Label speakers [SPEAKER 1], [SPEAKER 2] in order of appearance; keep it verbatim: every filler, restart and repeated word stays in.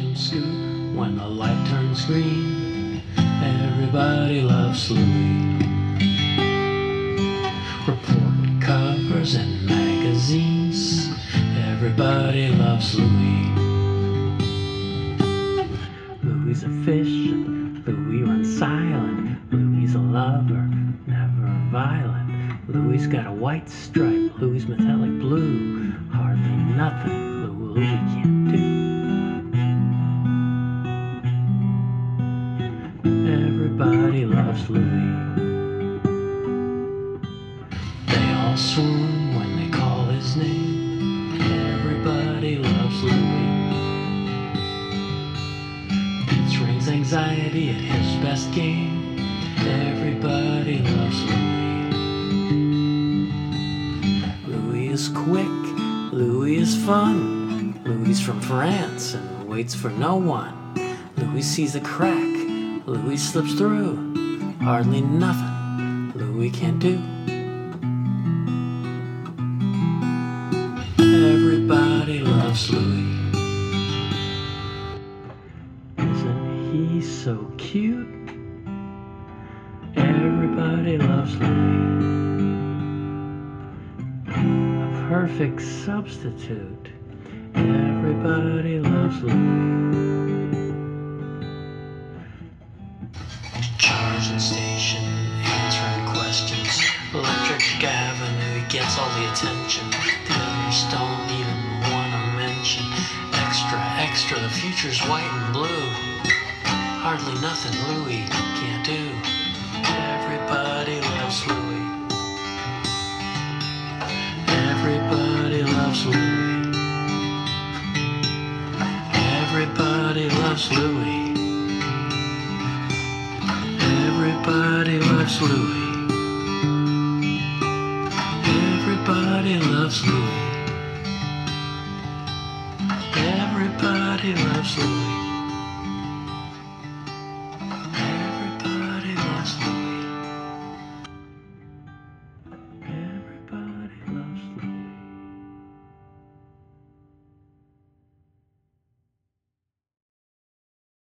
[SPEAKER 1] him scoot when the light turns green. Everybody loves Louie. Report covers and magazines. Everybody loves Louie. Louie's a fish, Louie runs silent. Louie's a lover, never violent. Louie's got a white stripe, Louie's metallic blue. Hardly nothing Louie can't do. Everybody loves Louie. They all swoon when they call his name. Everybody loves Louie. Beats rings anxiety at his best game. Everybody loves Louie. Louie is quick, Louie is fun. Louie's from France and waits for no one. Louie sees a crack, Louie slips through. Hardly nothing Louie can't do. Everybody loves Louie. Isn't he so cute? Everybody loves Louie. A perfect substitute. Everybody loves Louie. Charging station, answering questions. Electric Avenue, he gets all the attention. The others don't even wanna mention. Extra, extra, the future's white and blue. Hardly nothing Louie can't do. Everybody loves Louie. Everybody loves Louie. Everybody loves Louie. Everybody loves Louie. Everybody loves Louie. Everybody loves Louie.